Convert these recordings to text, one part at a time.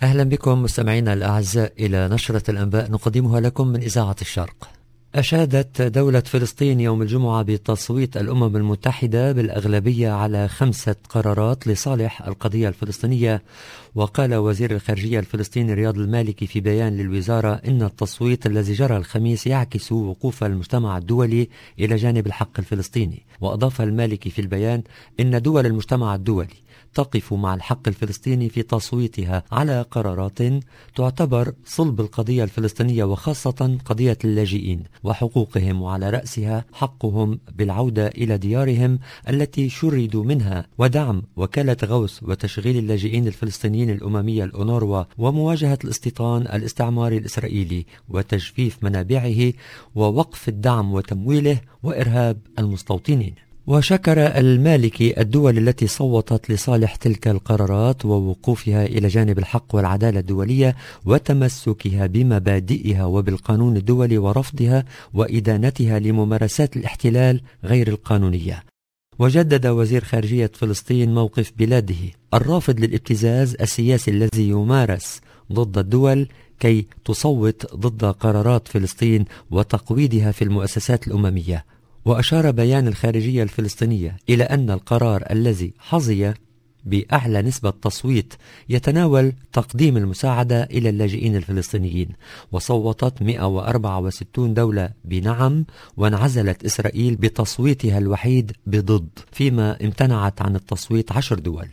أهلا بكم مستمعينا الأعزاء إلى نشرة الأنباء نقدمها لكم من إذاعة الشرق. أشادت دولة فلسطين يوم الجمعة بتصويت الأمم المتحدة بالأغلبية على 5 قرارات لصالح القضية الفلسطينية. وقال وزير الخارجية الفلسطيني رياض المالكي في بيان للوزارة إن التصويت الذي جرى الخميس يعكس وقوف المجتمع الدولي إلى جانب الحق الفلسطيني. وأضاف المالكي في البيان إن دول المجتمع الدولي تقف مع الحق الفلسطيني في تصويتها على قرارات تعتبر صلب القضية الفلسطينية، وخاصة قضية اللاجئين وحقوقهم، وعلى رأسها حقهم بالعودة إلى ديارهم التي شردوا منها، ودعم وكالة غوث وتشغيل اللاجئين الفلسطينيين الأممية الأونروا، ومواجهة الاستيطان الاستعماري الإسرائيلي وتجفيف منابعه ووقف الدعم وتمويله وإرهاب المستوطنين. وشكر المالكي الدول التي صوتت لصالح تلك القرارات ووقوفها إلى جانب الحق والعدالة الدولية وتمسكها بمبادئها وبالقانون الدولي ورفضها وإدانتها لممارسات الاحتلال غير القانونية. وجدد وزير خارجية فلسطين موقف بلاده الرافض للابتزاز السياسي الذي يمارس ضد الدول كي تصوت ضد قرارات فلسطين وتقويضها في المؤسسات الأممية. وأشار بيان الخارجية الفلسطينية إلى أن القرار الذي حظي بأعلى نسبة تصويت يتناول تقديم المساعدة إلى اللاجئين الفلسطينيين، وصوتت 164 دولة بنعم، وانعزلت إسرائيل بتصويتها الوحيد بضد، فيما امتنعت عن التصويت 10 دول.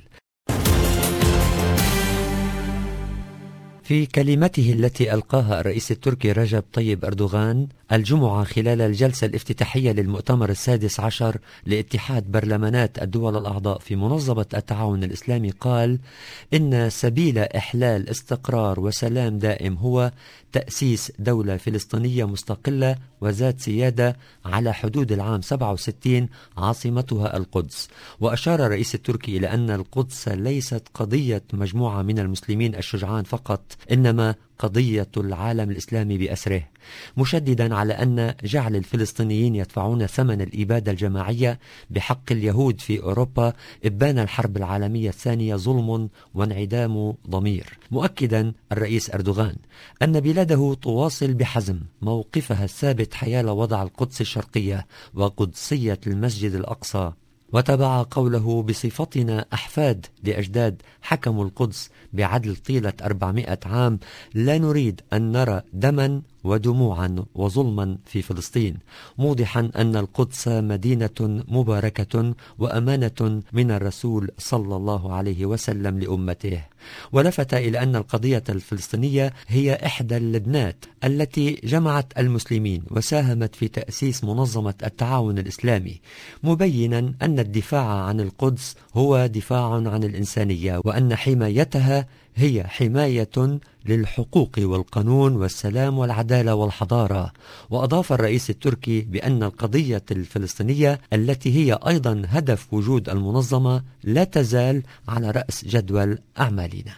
في كلمته التي ألقاها الرئيس التركي رجب طيب أردوغان الجمعة خلال الجلسة الافتتاحية للمؤتمر السادس عشر لاتحاد برلمانات الدول الأعضاء في منظمة التعاون الإسلامي، قال إن سبيل إحلال استقرار وسلام دائم هو تأسيس دولة فلسطينية مستقلة وذات سيادة على حدود العام 67 عاصمتها القدس. وأشار الرئيس التركي إلى أن القدس ليست قضية مجموعة من المسلمين الشجعان فقط، إنما قضية العالم الإسلامي بأسره، مشددا على أن جعل الفلسطينيين يدفعون ثمن الإبادة الجماعية بحق اليهود في أوروبا إبان الحرب العالمية الثانية ظلم وانعدام ضمير. مؤكدا الرئيس أردوغان أن بلاده تواصل بحزم موقفها الثابت حيال وضع القدس الشرقية وقدسية المسجد الأقصى، وتبع قوله بصفتنا أحفاد لأجداد حكموا القدس بعدل طيلة 400 عام، لا نريد أن نرى دما ودموعا وظلما في فلسطين، موضحا أن القدس مدينة مباركة وأمانة من الرسول صلى الله عليه وسلم لأمته. ولفت إلى أن القضية الفلسطينية هي إحدى اللبنات التي جمعت المسلمين وساهمت في تأسيس منظمة التعاون الإسلامي، مبينا أن الدفاع عن القدس هو دفاع عن الإنسانية، وأن حمايتها هي حماية للحقوق والقانون والسلام والعدالة والحضارة. وأضاف الرئيس التركي بأن القضية الفلسطينية التي هي أيضا هدف وجود المنظمة لا تزال على رأس جدول أعمالنا.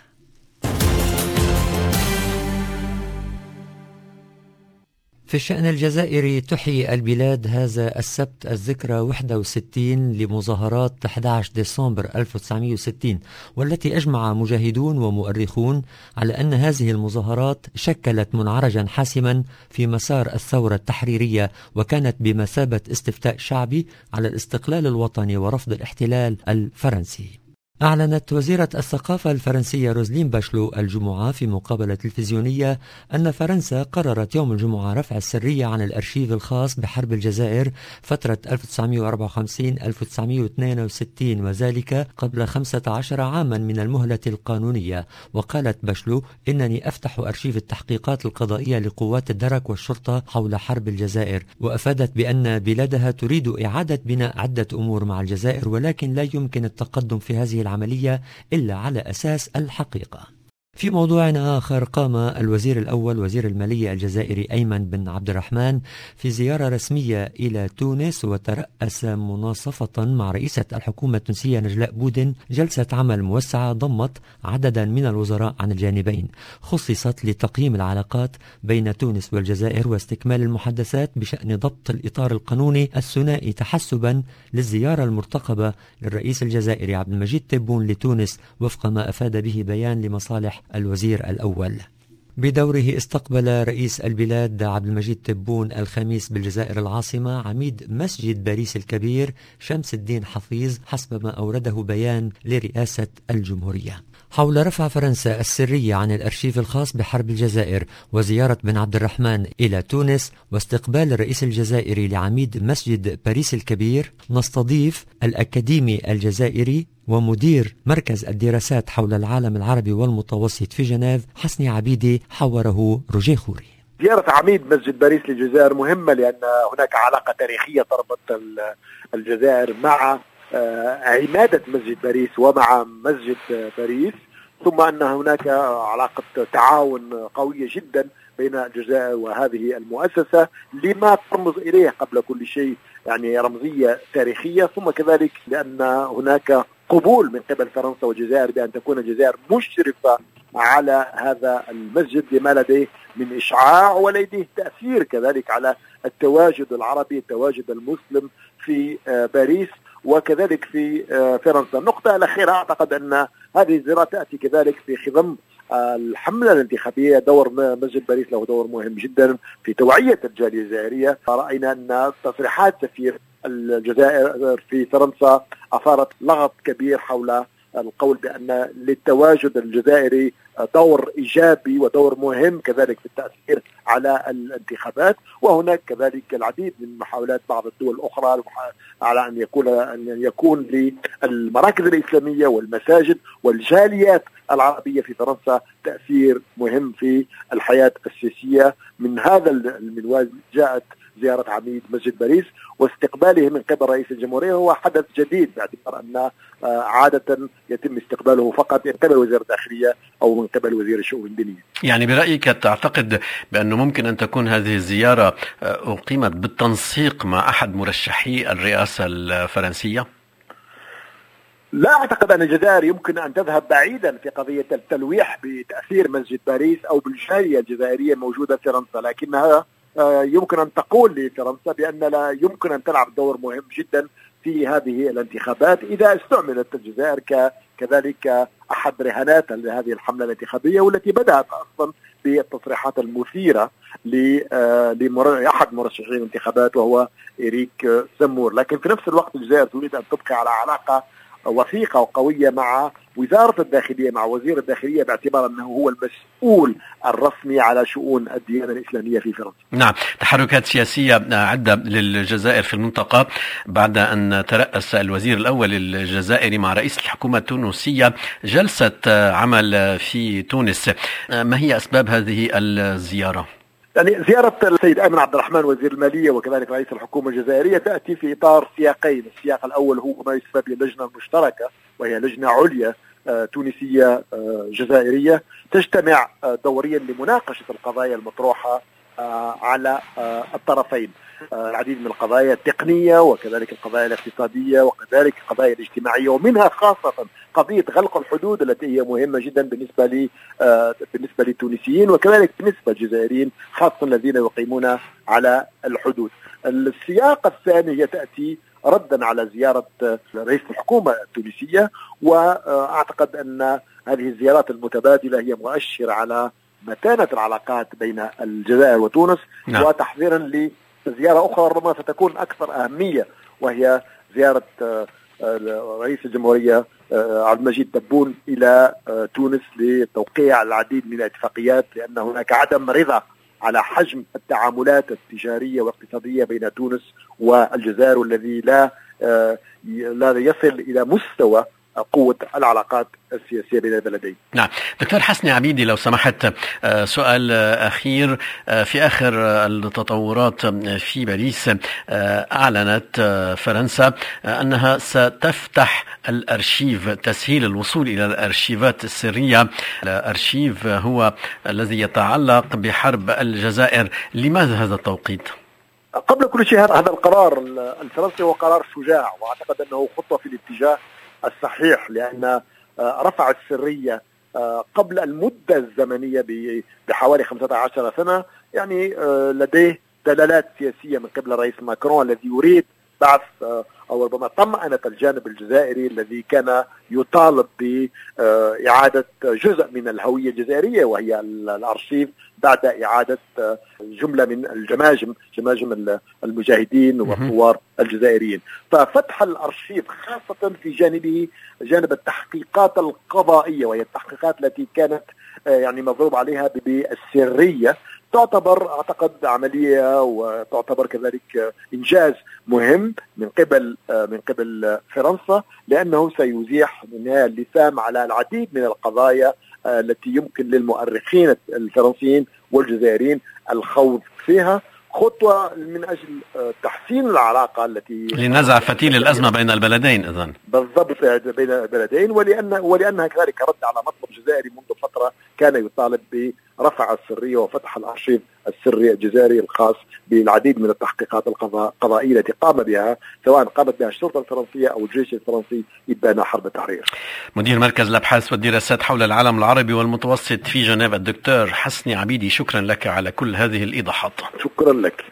في الشأن الجزائري تحيي البلاد هذا السبت الذكرى 61 لمظاهرات 11 ديسمبر 1960، والتي أجمع مجاهدون ومؤرخون على أن هذه المظاهرات شكلت منعرجا حاسما في مسار الثورة التحريرية، وكانت بمثابة استفتاء شعبي على الاستقلال الوطني ورفض الاحتلال الفرنسي. أعلنت وزيرة الثقافة الفرنسية روزلين باشلو الجمعة في مقابلة تلفزيونية أن فرنسا قررت يوم الجمعة رفع السرية عن الأرشيف الخاص بحرب الجزائر فترة 1954-1962، وذلك قبل 15 عاما من المهلة القانونية. وقالت باشلو إنني أفتح أرشيف التحقيقات القضائية لقوات الدرك والشرطة حول حرب الجزائر، وأفادت بأن بلادها تريد إعادة بناء عدة أمور مع الجزائر، ولكن لا يمكن التقدم في هذه العملية إلا على أساس الحقيقة. في موضوع آخر، قام الوزير الأول وزير المالية الجزائري أيمن بن عبد الرحمن في زيارة رسمية إلى تونس، وترأس مناصفة مع رئيسة الحكومة التونسية نجلاء بودن جلسة عمل موسعة ضمت عددا من الوزراء عن الجانبين، خصصت لتقييم العلاقات بين تونس والجزائر واستكمال المحادثات بشأن ضبط الإطار القانوني الثنائي تحسبا للزيارة المرتقبة للرئيس الجزائري عبد المجيد تبون لتونس، وفق ما أفاد به بيان لمصالح الوزير الأول. بدوره استقبل رئيس البلاد عبد المجيد تبون الخميس بالجزائر العاصمة عميد مسجد باريس الكبير شمس الدين حفيظ حسب ما أورده بيان لرئاسة الجمهورية حول رفع فرنسا السرية عن الأرشيف الخاص بحرب الجزائر وزيارة بن عبد الرحمن إلى تونس واستقبال الرئيس الجزائري لعميد مسجد باريس الكبير. نستضيف الأكاديمي الجزائري ومدير مركز الدراسات حول العالم العربي والمتوسط في جنيف حسني عبيدي حوره روجيه خوري. زيارة عميد مسجد باريس للجزائر مهمة لأن هناك علاقة تاريخية تربط الجزائر مع عمادة مسجد باريس ومع مسجد باريس، ثم أن هناك علاقة تعاون قوية جدا بين الجزائر وهذه المؤسسة لما ترمز إليه قبل كل شيء، يعني رمزية تاريخية، ثم كذلك لأن هناك قبول من قبل فرنسا والجزائر بأن تكون الجزائر مشرفة على هذا المسجد لما لديه من إشعاع ولديه تأثير كذلك على التواجد العربي، التواجد المسلم في باريس وكذلك في فرنسا. النقطة الأخيرة أعتقد أن هذه الزيارة تأتي كذلك في خضم الحملة الانتخابية. دور مسجد باريس له دور مهم جدا في توعية الجالية الجزائرية. رأينا أن تصريحات سفير الجزائر في فرنسا أثارت لغط كبير حول القول بأن للتواجد الجزائري دور إيجابي ودور مهم كذلك في التأثير على الانتخابات، وهناك كذلك العديد من محاولات بعض الدول الأخرى على أن يكون للمراكز الإسلامية والمساجد والجاليات العربية في فرنسا تأثير مهم في الحياة السياسية. من هذا المنوال جاءت زيارة عميد مسجد باريس واستقباله من قبل رئيس الجمهورية هو حدث جديد باعتبار أن عادة يتم استقباله فقط من قبل وزير الداخلية أو من قبل وزير الشؤون الدينية. يعني برأيك تعتقد بأنه ممكن أن تكون هذه الزيارة أقيمت بالتنسيق مع أحد مرشحي الرئاسة الفرنسية؟ لا أعتقد أن الجزائر يمكن أن تذهب بعيدا في قضية التلويح بتأثير مسجد باريس أو بالجالية الجزائرية موجودة في فرنسا، لكنها يمكن أن تقول لفرنسا بأن لا يمكن أن تلعب دور مهم جدا في هذه الانتخابات إذا استعملت الجزائر كذلك أحد رهانات لهذه الحملة الانتخابية، والتي بدأت أصلا بالتصريحات المثيرة لأحد مرشحين الانتخابات وهو إريك سمور. لكن في نفس الوقت الجزائر تريد أن تبقى على علاقة وثيقة وقوية مع وزارة الداخلية، مع وزير الداخلية، باعتبار أنه هو المسؤول الرسمي على شؤون الديانة الإسلامية في فرنسا. نعم، تحركات سياسية عدة للجزائر في المنطقة بعد أن ترأس الوزير الأول الجزائري مع رئيس الحكومة التونسية جلسة عمل في تونس. ما هي أسباب هذه الزيارة؟ يعني زيارة السيد أيمن عبد الرحمن وزير المالية وكذلك رئيس الحكومة الجزائرية تأتي في إطار سياقين. السياق الأول هو ما يسمى باللجنة المشتركة، وهي لجنة عليا تونسية جزائرية تجتمع دوريا لمناقشة القضايا المطروحة على الطرفين، العديد من القضايا التقنية وكذلك القضايا الاقتصادية وكذلك القضايا الاجتماعية، ومنها خاصة قضية غلق الحدود التي هي مهمة جدا بالنسبة للتونسيين وكذلك بالنسبة للجزائريين خاصة الذين يقيمون على الحدود. السياق الثاني هي تأتي ردا على زيارة رئيس الحكومة التونسية، وأعتقد أن هذه الزيارات المتبادلة هي مؤشر على متانة العلاقات بين الجزائر وتونس. نعم. وتحذيرا لزيارة أخرى ربما ستكون أكثر أهمية، وهي زيارة رئيس الجمهورية عبد المجيد تبون إلى تونس لتوقيع العديد من الاتفاقيات، لأن هناك عدم رضا على حجم التعاملات التجارية والاقتصادية بين تونس والجزائر، والذي لا يصل إلى مستوى قوة العلاقات السياسية بين البلدين. نعم، دكتور حسني عبيدي، لو سمحت سؤال أخير. في آخر التطورات في باريس أعلنت فرنسا أنها ستفتح الأرشيف، تسهيل الوصول إلى الأرشيفات السرية. الأرشيف هو الذي يتعلق بحرب الجزائر. لماذا هذا التوقيت؟ قبل كل شيء هذا القرار الفرنسي هو قرار شجاع، وأعتقد أنه خطوة في الاتجاه الصحيح، لأن رفع السرية قبل المدة الزمنية بحوالي 15 سنة يعني لديه دلالات سياسية من قبل الرئيس ماكرون الذي يريد بعث أو ربما طمأنت الجانب الجزائري الذي كان يطالب بإعادة جزء من الهوية الجزائرية وهي الأرشيف بعد إعادة جملة من جماجم المجاهدين والثوار الجزائريين. ففتح الأرشيف خاصة في جانب التحقيقات القضائية، وهي التحقيقات التي كانت يعني مضروب عليها بالسرية، تعتبر أعتقد عملية وتعتبر كذلك إنجاز مهم من قبل فرنسا، لأنه سيزيح من اللثام على العديد من القضايا التي يمكن للمؤرخين الفرنسيين والجزائريين الخوض فيها، خطوة من أجل تحسين العلاقة التي لنزع فتيل الأزمة بين البلدين. إذن بالضبط بين البلدين، ولأنها كذلك رد على مطلب جزائري منذ فترة كان يطالب برفع السرية وفتح الأرشيف السري الجزائري الخاص بالعديد من التحقيقات القضائية التي قام بها، سواء قامت بها الشرطة الفرنسية أو الجيش الفرنسي إبان حرب التحرير. مدير مركز الأبحاث والدراسات حول العالم العربي والمتوسط في جنيف الدكتور حسني عبيدي، شكرا لك على كل هذه الإيضاحات. شكرا لك.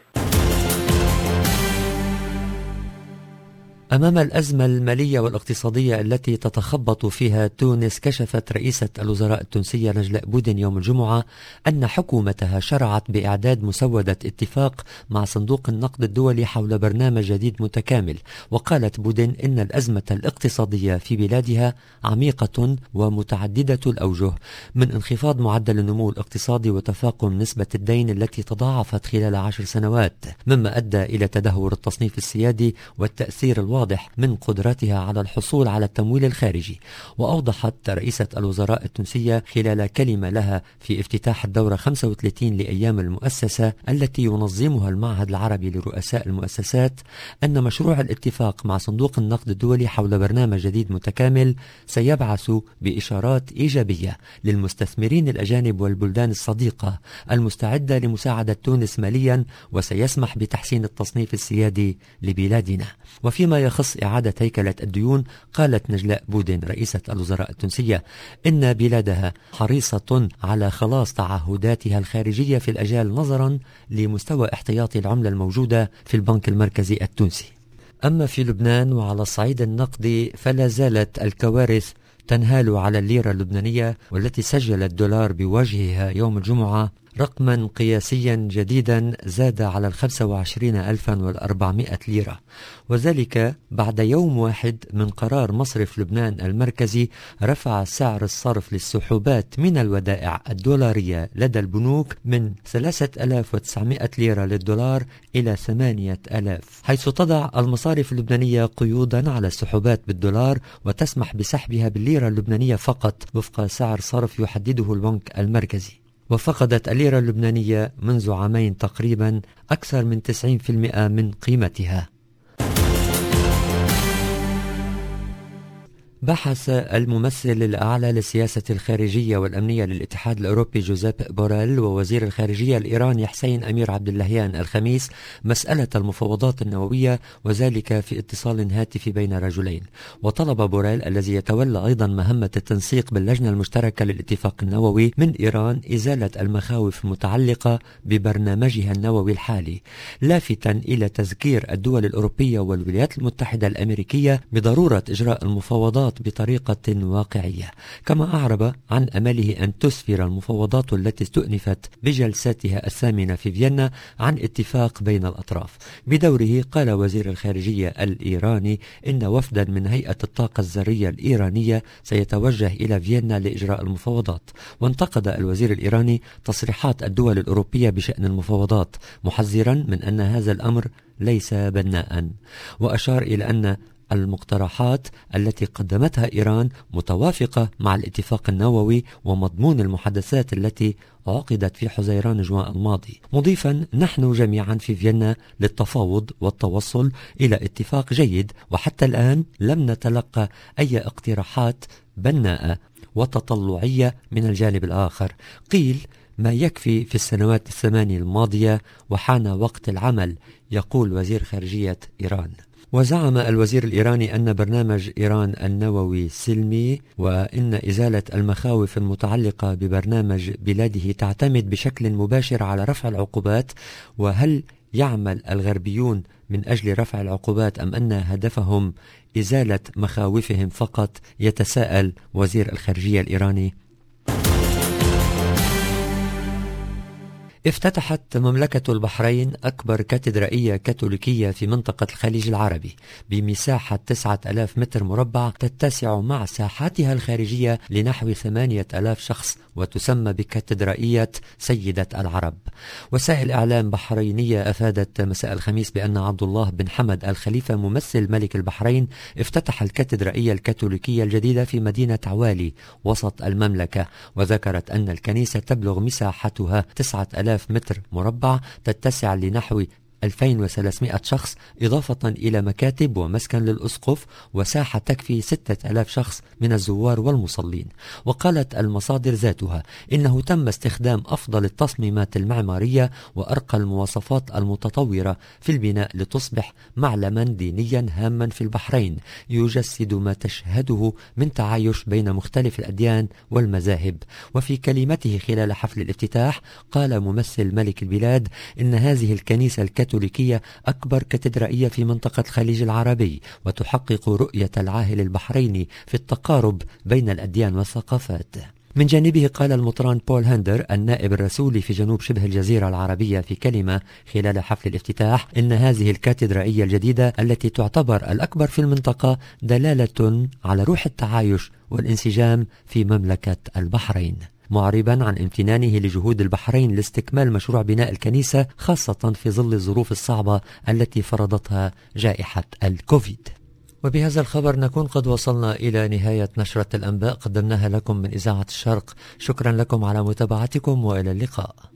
أمام الأزمة المالية والاقتصادية التي تتخبط فيها تونس، كشفت رئيسة الوزراء التونسية نجلاء بودن يوم الجمعة أن حكومتها شرعت بإعداد مسودة اتفاق مع صندوق النقد الدولي حول برنامج جديد متكامل. وقالت بودن إن الأزمة الاقتصادية في بلادها عميقة ومتعددة الأوجه، من انخفاض معدل النمو الاقتصادي وتفاقم نسبة الدين التي تضاعفت خلال 10 سنوات، مما أدى إلى تدهور التصنيف السيادي والتأثير الواضح من قدرتها على الحصول على التمويل الخارجي. وأوضحت رئيسة الوزراء التونسية خلال كلمة لها في افتتاح الدورة 35 لأيام المؤسسة التي ينظمها المعهد العربي لرؤساء المؤسسات أن مشروع الاتفاق مع صندوق النقد الدولي حول برنامج جديد متكامل سيبعث بإشارات إيجابية للمستثمرين الأجانب والبلدان الصديقة المستعدة لمساعدة تونس ماليا، وسيسمح بتحسين التصنيف السيادي لبلادنا. وفيما يخص إعادة هيكلة الديون، قالت نجلاء بودن رئيسة الوزراء التونسية إن بلادها حريصة على خلاص تعهداتها الخارجية في الأجال نظرا لمستوى احتياطي العملة الموجودة في البنك المركزي التونسي. أما في لبنان وعلى الصعيد النقدي فلا زالت الكوارث تنهال على الليرة اللبنانية، والتي سجل الدولار بوجهها يوم الجمعة رقما قياسيا جديدا زاد على 25,400 ليرة، وذلك بعد يوم واحد من قرار مصرف لبنان المركزي رفع سعر الصرف للسحوبات من الودائع الدولارية لدى البنوك من 3,900 ليرة للدولار إلى 8,000، حيث تضع المصارف اللبنانية قيودا على السحوبات بالدولار وتسمح بسحبها بالليرة اللبنانية فقط وفق سعر صرف يحدده البنك المركزي. وفقدت الليرة اللبنانية منذ عامين تقريبا أكثر من 90% من قيمتها. بحث الممثل الأعلى للسياسة الخارجية والأمنية للاتحاد الأوروبي جوزيب بوريل ووزير الخارجية الإيراني حسين أمير عبد اللهيان الخميس مسألة المفاوضات النووية، وذلك في اتصال هاتفي بين رجلين. وطلب بوريل الذي يتولى أيضا مهمة التنسيق باللجنة المشتركة للاتفاق النووي من إيران إزالة المخاوف المتعلقة ببرنامجها النووي الحالي، لافتا إلى تذكير الدول الأوروبية والولايات المتحدة الأمريكية بضرورة إجراء المفاوضات بطريقة واقعية، كما أعرب عن أمله أن تسفر المفاوضات التي استؤنفت بجلساتها الثامنة في فيينا عن اتفاق بين الأطراف. بدوره قال وزير الخارجية الإيراني إن وفدا من هيئة الطاقة الذرية الإيرانية سيتوجه إلى فيينا لإجراء المفاوضات. وانتقد الوزير الإيراني تصريحات الدول الأوروبية بشأن المفاوضات، محذرا من أن هذا الأمر ليس بناء، وأشار إلى أن المقترحات التي قدمتها إيران متوافقة مع الاتفاق النووي ومضمون المحادثات التي عقدت في حزيران جوان الماضي، مضيفا: نحن جميعا في فيينا للتفاوض والتوصل إلى اتفاق جيد، وحتى الآن لم نتلقى أي اقتراحات بناءة وتطلعية من الجانب الآخر. قيل ما يكفي في السنوات 8 الماضية وحان وقت العمل، يقول وزير خارجية إيران. وزعم الوزير الإيراني أن برنامج إيران النووي سلمي، وإن إزالة المخاوف المتعلقة ببرنامج بلاده تعتمد بشكل مباشر على رفع العقوبات. وهل يعمل الغربيون من أجل رفع العقوبات أم أن هدفهم إزالة مخاوفهم فقط؟ يتساءل وزير الخارجية الإيراني. افتتحت مملكة البحرين أكبر كاتدرائية كاثوليكية في منطقة الخليج العربي بمساحة 9000 متر مربع، تتسع مع ساحاتها الخارجية لنحو 8000 شخص، وتسمى بكاتدرائية سيدة العرب. وسائل إعلام بحرينية أفادت مساء الخميس بأن عبد الله بن حمد الخليفة ممثل ملك البحرين افتتح الكاتدرائية الكاثوليكية الجديدة في مدينة عوالي وسط المملكة، وذكرت أن الكنيسة تبلغ مساحتها 9000 متر مربع، تتسع لنحو 2300 شخص، إضافة إلى مكاتب ومسكن للأسقف، وساحة تكفي 6000 شخص من الزوار والمصلين. وقالت المصادر ذاتها إنه تم استخدام أفضل التصميمات المعمارية وأرقى المواصفات المتطورة في البناء لتصبح معلما دينيا هاما في البحرين، يجسد ما تشهده من تعايش بين مختلف الأديان والمذاهب. وفي كلمته خلال حفل الافتتاح قال ممثل ملك البلاد إن هذه الكنيسة الكاثوليكية أكبر كاتدرائية في منطقة الخليج العربي، وتحقق رؤية العاهل البحريني في التقارب بين الأديان والثقافات. من جانبه قال المطران بول هندر النائب الرسولي في جنوب شبه الجزيرة العربية في كلمة خلال حفل الافتتاح إن هذه الكاتدرائية الجديدة التي تعتبر الأكبر في المنطقة دلالة على روح التعايش والانسجام في مملكة البحرين، معربا عن امتنانه لجهود البحرين لاستكمال مشروع بناء الكنيسة، خاصة في ظل الظروف الصعبة التي فرضتها جائحة الكوفيد. وبهذا الخبر نكون قد وصلنا إلى نهاية نشرة الأنباء قدمناها لكم من إذاعة الشرق. شكرا لكم على متابعتكم وإلى اللقاء.